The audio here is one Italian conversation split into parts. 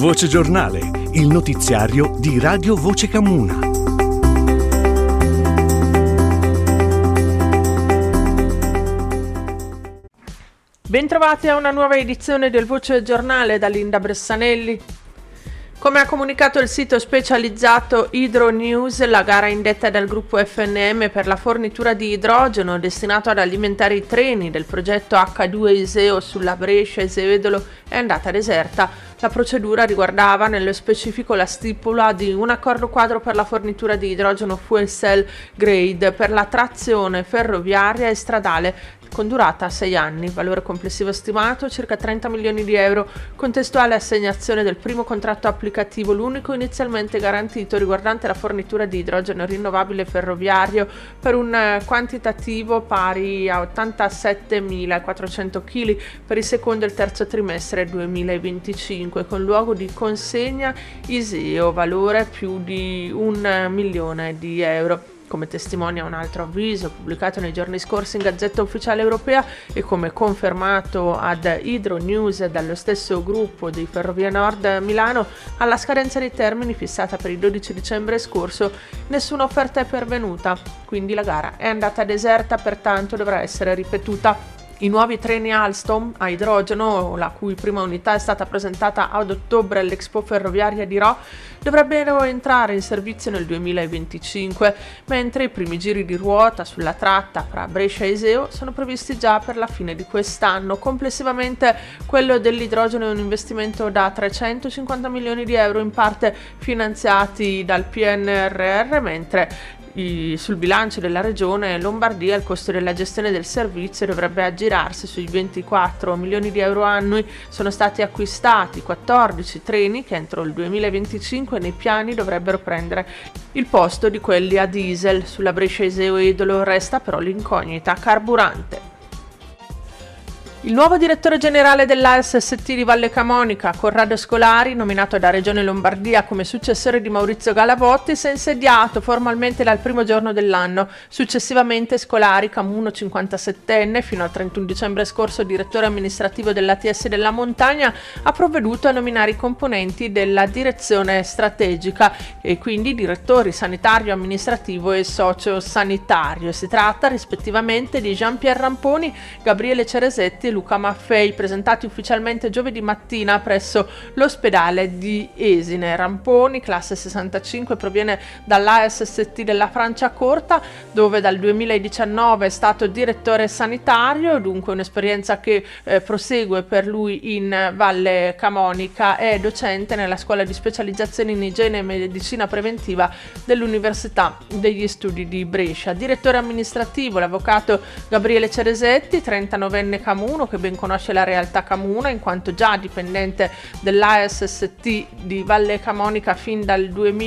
Voce Giornale, il notiziario di Radio Voce Camuna. Bentrovati a una nuova edizione del Voce Giornale da Linda Bressanelli. Come ha comunicato il sito specializzato Hydro News, la gara indetta dal gruppo FNM per la fornitura di idrogeno destinato ad alimentare i treni del progetto H2 Iseo sulla Brescia-Iseo-Edolo è andata deserta. La procedura riguardava nello specifico la stipula di un accordo quadro per la fornitura di idrogeno fuel cell grade per la trazione ferroviaria e stradale con durata 6 anni, valore complessivo stimato circa 30 milioni di euro, contestuale assegnazione del primo contratto applicativo, l'unico inizialmente garantito riguardante la fornitura di idrogeno rinnovabile ferroviario per un quantitativo pari a 87.400 kg per il secondo e il terzo trimestre 2025, con luogo di consegna Iseo, valore più di 1 milione di euro. Come testimonia un altro avviso pubblicato nei giorni scorsi in Gazzetta Ufficiale Europea e come confermato ad Hydro News dallo stesso gruppo di Ferrovie Nord Milano, alla scadenza dei termini fissata per il 12 dicembre scorso nessuna offerta è pervenuta, quindi la gara è andata deserta, pertanto dovrà essere ripetuta. I nuovi treni Alstom a idrogeno, la cui prima unità è stata presentata ad ottobre all'Expo Ferroviaria di Rho, dovrebbero entrare in servizio nel 2025, mentre i primi giri di ruota sulla tratta fra Brescia e Iseo sono previsti già per la fine di quest'anno. Complessivamente quello dell'idrogeno è un investimento da 350 milioni di euro, in parte finanziati dal PNRR, mentre sul bilancio della regione Lombardia il costo della gestione del servizio dovrebbe aggirarsi sui 24 milioni di euro annui. Sono stati acquistati 14 treni che entro il 2025 nei piani dovrebbero prendere il posto di quelli a diesel. Sulla Brescia-Iseo-Edolo resta però l'incognita carburante. Il nuovo direttore generale dell'ASST di Valle Camonica, Corrado Scolari, nominato da Regione Lombardia come successore di Maurizio Galavotti, si è insediato formalmente dal primo giorno dell'anno. Successivamente Scolari, camuno 57enne, fino al 31 dicembre scorso direttore amministrativo dell'ATS della Montagna, ha provveduto a nominare i componenti della direzione strategica e quindi direttori sanitario, amministrativo e socio-sanitario. Si tratta rispettivamente di Jean-Pierre Ramponi, Gabriele Ceresetti e Luca Maffei, presentati ufficialmente giovedì mattina presso l'ospedale di Esine. Ramponi, classe 65, proviene dall'ASST della Franciacorta, dove dal 2019 è stato direttore sanitario, dunque un'esperienza che prosegue per lui in Valle Camonica. È docente nella scuola di specializzazione in igiene e medicina preventiva dell'Università degli Studi di Brescia. Direttore amministrativo l'avvocato Gabriele Ceresetti, 39enne camuno, che ben conosce la realtà camuna in quanto già dipendente dell'ASST di Valle Camonica fin dal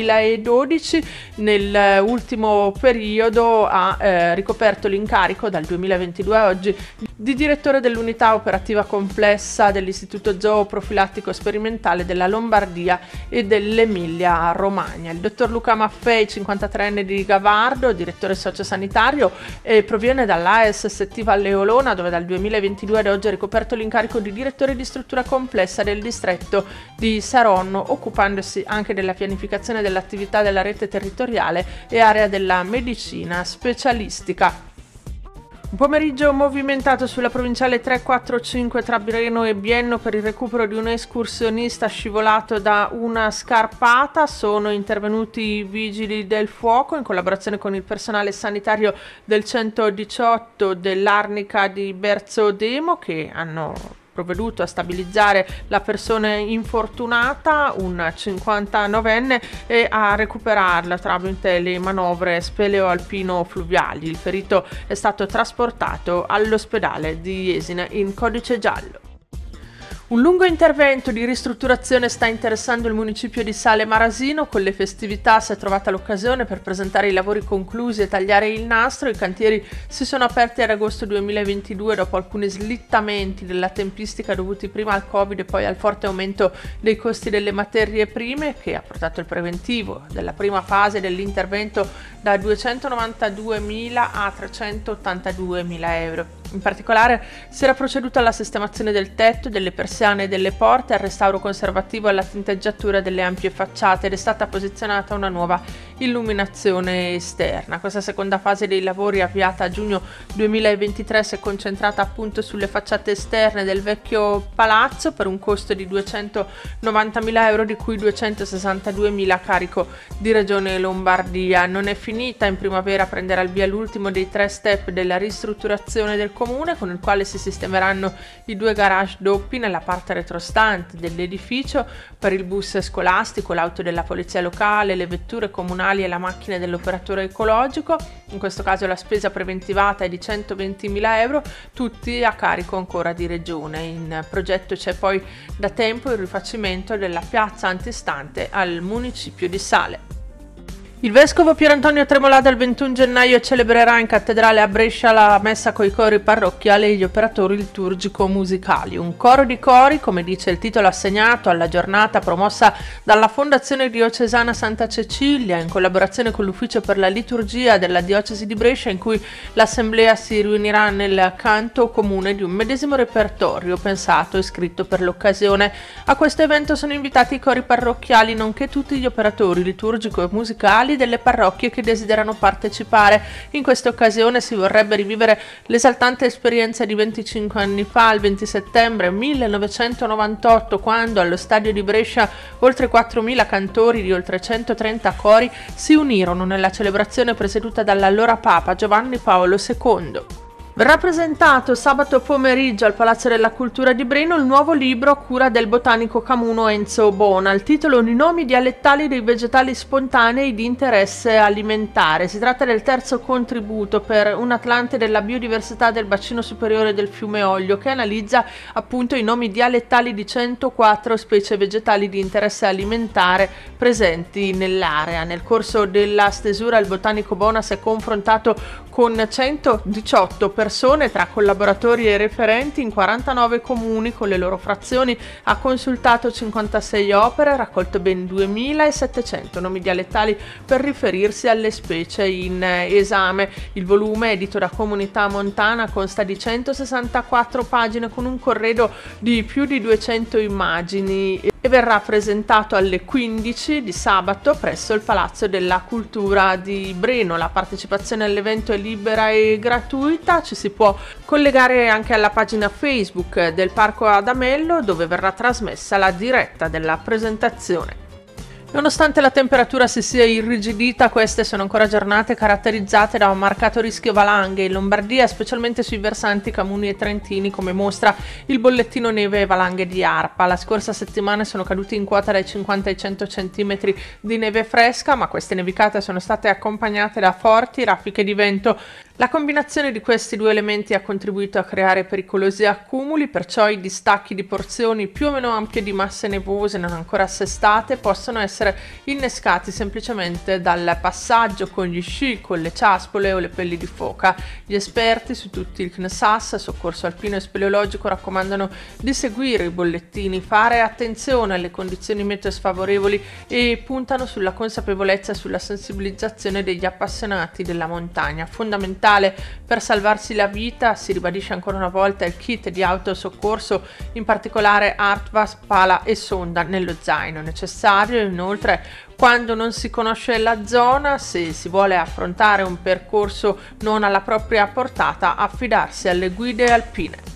2012. Nell'ultimo periodo ha ricoperto l'incarico dal 2022 a oggi di direttore dell'unità operativa complessa dell'Istituto Zooprofilattico Sperimentale della Lombardia e dell'Emilia Romagna. Il dottor Luca Maffei, 53enne di Gavardo, direttore sociosanitario, proviene dall'ASST Valle Olona, dove dal 2022 ad oggi ha ricoperto l'incarico di direttore di struttura complessa del distretto di Saronno, occupandosi anche della pianificazione dell'attività della rete territoriale e area della medicina specialistica. Un pomeriggio movimentato sulla provinciale 345 tra Breno e Bienno per il recupero di un escursionista scivolato da una scarpata. Sono intervenuti i vigili del fuoco in collaborazione con il personale sanitario del 118 dell'Arnica di Berzodemo, che hanno provveduto a stabilizzare la persona infortunata, un 59enne, e a recuperarla tramite le manovre speleo-alpino fluviali. Il ferito è stato trasportato all'ospedale di Jesina in codice giallo. Un lungo intervento di ristrutturazione sta interessando il municipio di Sale Marasino. Con le festività si è trovata l'occasione per presentare i lavori conclusi e tagliare il nastro. I cantieri si sono aperti ad agosto 2022 dopo alcuni slittamenti della tempistica dovuti prima al Covid e poi al forte aumento dei costi delle materie prime, che ha portato il preventivo della prima fase dell'intervento da 292.000 a 382.000 euro. In particolare si era proceduto alla sistemazione del tetto, delle persiane e delle porte, al restauro conservativo e alla tinteggiatura delle ampie facciate ed è stata posizionata una nuova illuminazione esterna. Questa seconda fase dei lavori, avviata a giugno 2023, si è concentrata appunto sulle facciate esterne del vecchio palazzo per un costo di 290.000 euro, di cui 262.000 a carico di Regione Lombardia. Non è finita, in primavera prenderà il via l'ultimo dei 3 step della ristrutturazione del comune, con il quale si sistemeranno i 2 garage doppi nella parte retrostante dell'edificio per il bus scolastico, l'auto della polizia locale, le vetture comunali e la macchina dell'operatore ecologico. In questo caso la spesa preventivata è di 120.000 euro, tutti a carico ancora di Regione. In progetto c'è poi da tempo il rifacimento della piazza antistante al municipio di Sale. Il vescovo Pier Antonio Tremolada il 21 gennaio celebrerà in cattedrale a Brescia la messa coi cori parrocchiali e gli operatori liturgico-musicali. Un coro di cori, come dice il titolo assegnato alla giornata, promossa dalla Fondazione Diocesana Santa Cecilia in collaborazione con l'Ufficio per la Liturgia della Diocesi di Brescia, in cui l'assemblea si riunirà nel canto comune di un medesimo repertorio pensato e scritto per l'occasione. A questo evento sono invitati i cori parrocchiali nonché tutti gli operatori liturgico-musicali delle parrocchie che desiderano partecipare. In questa occasione si vorrebbe rivivere l'esaltante esperienza di 25 anni fa, il 20 settembre 1998, quando allo stadio di Brescia oltre 4.000 cantori di oltre 130 cori si unirono nella celebrazione presieduta dall'allora Papa Giovanni Paolo II. Verrà presentato sabato pomeriggio al Palazzo della Cultura di Breno il nuovo libro a cura del botanico camuno Enzo Bona, il titolo I nomi dialettali dei vegetali spontanei di interesse alimentare. Si tratta del terzo contributo per un Atlante della biodiversità del bacino superiore del fiume Oglio, che analizza appunto i nomi dialettali di 104 specie vegetali di interesse alimentare presenti nell'area. Nel corso della stesura il botanico Bona si è confrontato con 118 persone tra collaboratori e referenti in 49 comuni con le loro frazioni, ha consultato 56 opere, raccolto ben 2.700 nomi dialettali per riferirsi alle specie in esame. Il volume, edito da Comunità Montana, consta di 164 pagine con un corredo di più di 200 immagini e verrà presentato alle 15 di sabato presso il Palazzo della Cultura di Breno. La partecipazione all'evento è libera e gratuita, ci si può collegare anche alla pagina Facebook del Parco Adamello, dove verrà trasmessa la diretta della presentazione. Nonostante la temperatura si sia irrigidita, queste sono ancora giornate caratterizzate da un marcato rischio valanghe in Lombardia, specialmente sui versanti camuni e trentini, come mostra il bollettino neve e valanghe di ARPA. La scorsa settimana sono caduti in quota dai 50 ai 100 cm di neve fresca, ma queste nevicate sono state accompagnate da forti raffiche di vento. La combinazione di questi due elementi ha contribuito a creare pericolosi accumuli, perciò i distacchi di porzioni più o meno ampie di masse nevose non ancora assestate possono essere innescati semplicemente dal passaggio con gli sci, con le ciaspole o le pelli di foca. Gli esperti su tutti il CNSAS, Soccorso Alpino e Speleologico, raccomandano di seguire i bollettini, fare attenzione alle condizioni meteo sfavorevoli e puntano sulla consapevolezza e sulla sensibilizzazione degli appassionati della montagna. Fondamentale per salvarsi la vita, si ribadisce ancora una volta, il kit di autosoccorso, in particolare Artvas, pala e sonda nello zaino. Necessario inoltre, quando non si conosce la zona, se si vuole affrontare un percorso non alla propria portata, affidarsi alle guide alpine.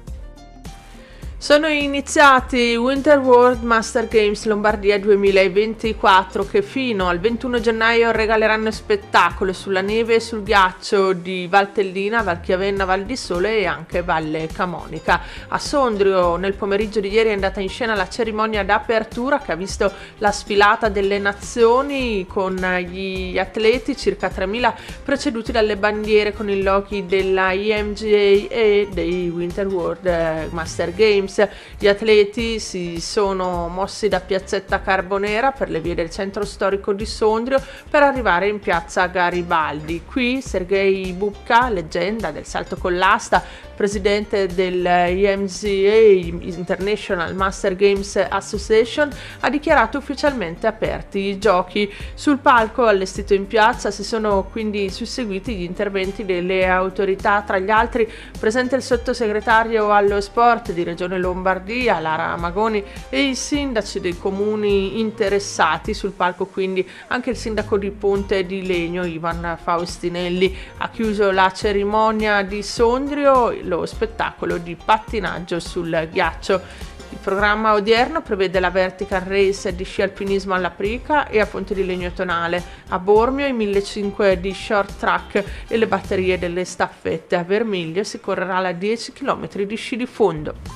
Sono iniziati i Winter World Master Games Lombardia 2024 che fino al 21 gennaio regaleranno spettacolo sulla neve e sul ghiaccio di Valtellina, Valchiavenna, Val di Sole e anche Valle Camonica. A Sondrio nel pomeriggio di ieri è andata in scena la cerimonia d'apertura che ha visto la sfilata delle nazioni con gli atleti, circa 3.000, preceduti dalle bandiere con i loghi della IMGA e dei Winter World Master Games. Gli atleti si sono mossi da piazzetta Carbonera per le vie del centro storico di Sondrio per arrivare in piazza Garibaldi. Qui Sergei Bubka, leggenda del salto con l'asta, presidente dell'IMCA, International Master Games Association, ha dichiarato ufficialmente aperti i giochi. Sul palco allestito in piazza si sono quindi susseguiti gli interventi delle autorità, tra gli altri presente il sottosegretario allo sport di Regione Lombardia, Lara Magoni, e i sindaci dei comuni interessati. Sul palco quindi anche il sindaco di Ponte di Legno, Ivan Faustinelli. Ha chiuso la cerimonia di Sondrio lo spettacolo di pattinaggio sul ghiaccio. Il programma odierno prevede la vertical race di sci alpinismo alla Prica e a Ponte di Legno Tonale, a Bormio i 1500 di short track e le batterie delle staffette. A Vermiglio si correrà la 10 km di sci di fondo.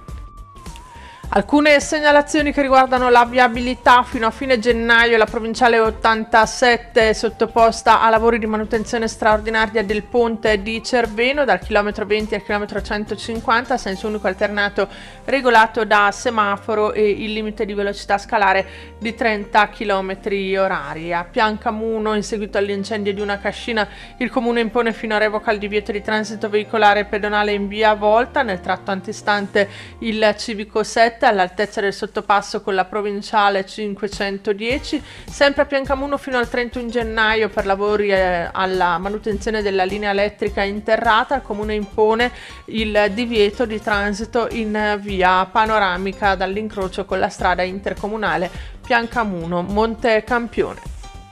Alcune segnalazioni che riguardano la viabilità: fino a fine gennaio la provinciale 87 è sottoposta a lavori di manutenzione straordinaria del ponte di Cerveno dal chilometro 20 al chilometro 150 a senso unico alternato regolato da semaforo e il limite di velocità scalare di 30 km orari. A Piancamuno, in seguito all'incendio di una cascina, il comune impone fino a revoca il divieto di transito veicolare e pedonale in via Volta nel tratto antistante il civico 7 all'altezza del sottopasso con la provinciale 510. Sempre a Piancamuno fino al 31 gennaio per lavori alla manutenzione della linea elettrica interrata, il comune impone il divieto di transito in via panoramica dall'incrocio con la strada intercomunale Piancamuno Monte Campione.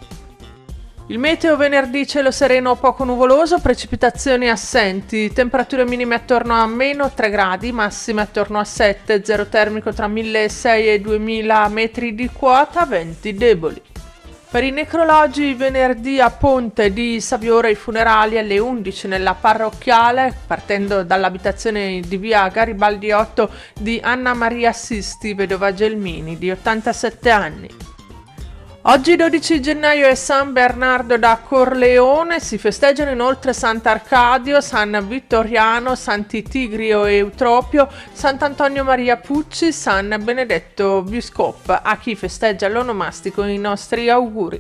Il meteo: venerdì cielo sereno o poco nuvoloso, precipitazioni assenti, temperature minime attorno a meno 3 gradi, massime attorno a 7, zero termico tra 1600 e 2000 metri di quota, venti deboli. Per i necrologi, venerdì a Ponte di Saviore i funerali alle 11 nella parrocchiale, partendo dall'abitazione di via Garibaldi 8 di Anna Maria Sisti, vedova Gelmini, di 87 anni. Oggi 12 gennaio è San Bernardo da Corleone, si festeggiano inoltre Sant'Arcadio, San Vittoriano, Santi Tigrio e Eutropio, Sant'Antonio Maria Pucci, San Benedetto Biscop. A chi festeggia l'onomastico i nostri auguri.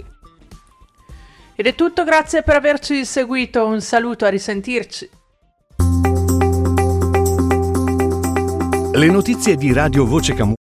Ed è tutto, grazie per averci seguito, un saluto, a risentirci. Le notizie di Radio Voce Camuso